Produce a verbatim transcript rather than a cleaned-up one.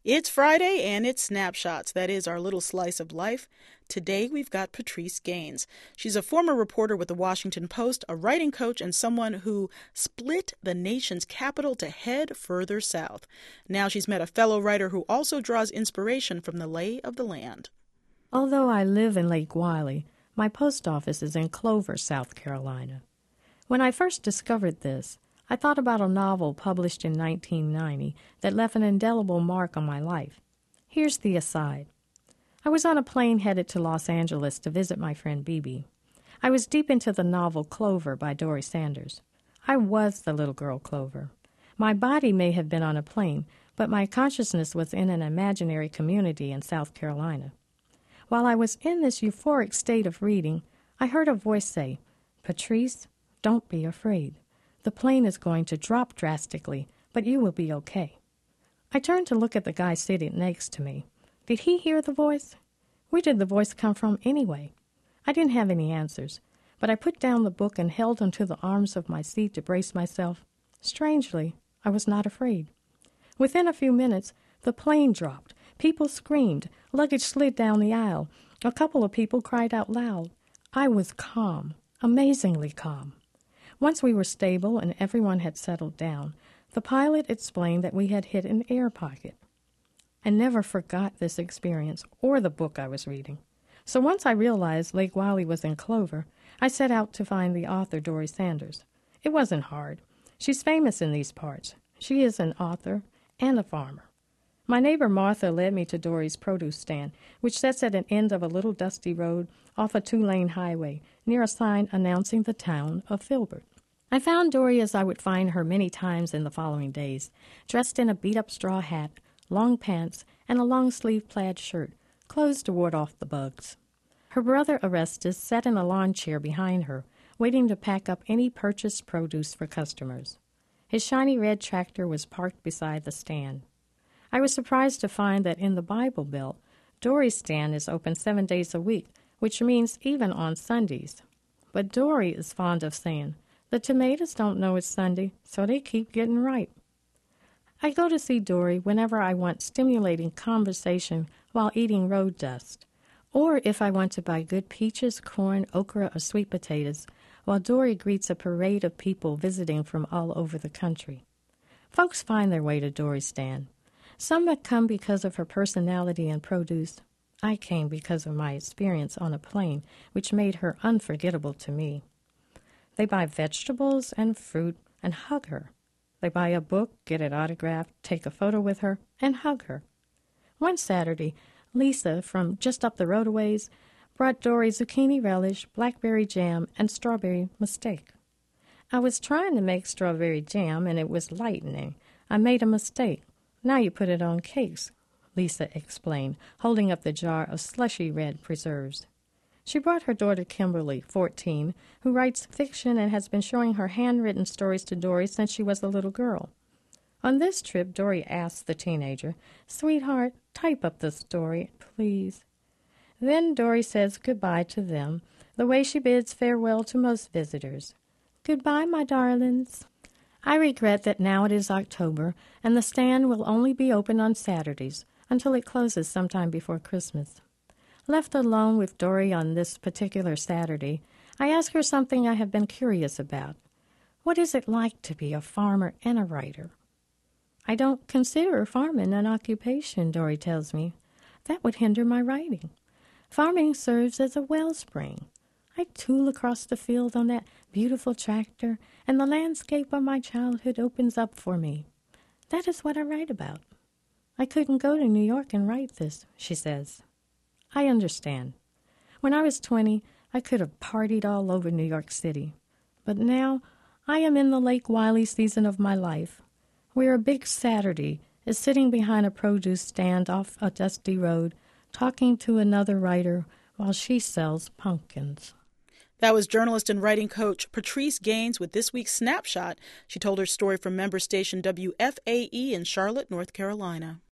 It's Friday and it's Snapshots. That is our little slice of life. Today we've got Patrice Gaines. She's a former reporter with the Washington Post, a writing coach, and someone who split the nation's capital to head further south. Now she's met a fellow writer who also draws inspiration from the lay of the land. Although I live in Lake Wylie, my post office is in Clover, South Carolina. When I first discovered this, I thought about a novel published in nineteen ninety that left an indelible mark on my life. Here's the aside. I was on a plane headed to Los Angeles to visit my friend Bebe. I was deep into the novel Clover by Dori Sanders. I was the little girl Clover. My body may have been on a plane, but my consciousness was in an imaginary community in South Carolina. While I was in this euphoric state of reading, I heard a voice say, "Patrice, don't be afraid. The plane is going to drop drastically, but you will be okay." I turned to look at the guy sitting next to me. Did he hear the voice? Where did the voice come from anyway? I didn't have any answers, but I put down the book and held onto the arms of my seat to brace myself. Strangely, I was not afraid. Within a few minutes, the plane dropped. People screamed. Luggage slid down the aisle. A couple of people cried out loud. I was calm, amazingly calm. Once we were stable and everyone had settled down, the pilot explained that we had hit an air pocket. I never forgot this experience or the book I was reading. So once I realized Lake Wylie was in Clover, I set out to find the author Dori Sanders. It wasn't hard. She's famous in these parts. She is an author and a farmer. My neighbor Martha led me to Dori's produce stand, which sits at an end of a little dusty road off a two-lane highway, near a sign announcing the town of Filbert. I found Dori as I would find her many times in the following days, dressed in a beat-up straw hat, long pants, and a long-sleeved plaid shirt, clothes to ward off the bugs. Her brother Orestes sat in a lawn chair behind her, waiting to pack up any purchased produce for customers. His shiny red tractor was parked beside the stand. I was surprised to find that in the Bible Belt, Dori's stand is open seven days a week, which means even on Sundays. But Dori is fond of saying, the tomatoes don't know it's Sunday, so they keep getting ripe. I go to see Dori whenever I want stimulating conversation while eating road dust, or if I want to buy good peaches, corn, okra, or sweet potatoes, while Dori greets a parade of people visiting from all over the country. Folks find their way to Dori's stand. Some have come because of her personality and produce. I came because of my experience on a plane, which made her unforgettable to me. They buy vegetables and fruit and hug her. They buy a book, get it autographed, take a photo with her, and hug her. One Saturday, Lisa, from just up the road a ways, brought Dori zucchini relish, blackberry jam, and strawberry mistake. I was trying to make strawberry jam, and it was lightning. I made a mistake. Now you put it on cakes, Lisa explained, holding up the jar of slushy red preserves. She brought her daughter Kimberly, fourteen, who writes fiction and has been showing her handwritten stories to Dori since she was a little girl. On this trip, Dori asked the teenager, "Sweetheart, type up the story, please." Then Dori says goodbye to them, the way she bids farewell to most visitors. "Goodbye, my darlings." I regret that now it is October, and the stand will only be open on Saturdays until it closes sometime before Christmas. Left alone with Dori on this particular Saturday, I ask her something I have been curious about. What is it like to be a farmer and a writer? I don't consider farming an occupation, Dori tells me. That would hinder my writing. Farming serves as a wellspring. I tool across the field on that beautiful tractor, and the landscape of my childhood opens up for me. That is what I write about. I couldn't go to New York and write this, she says. I understand. When I was twenty, I could have partied all over New York City. But now, I am in the Lake Wylie season of my life, where a big Saturday is sitting behind a produce stand off a dusty road, talking to another writer while she sells pumpkins. That was journalist and writing coach Patrice Gaines with this week's Snapshot. She told her story from member station W F A E in Charlotte, North Carolina.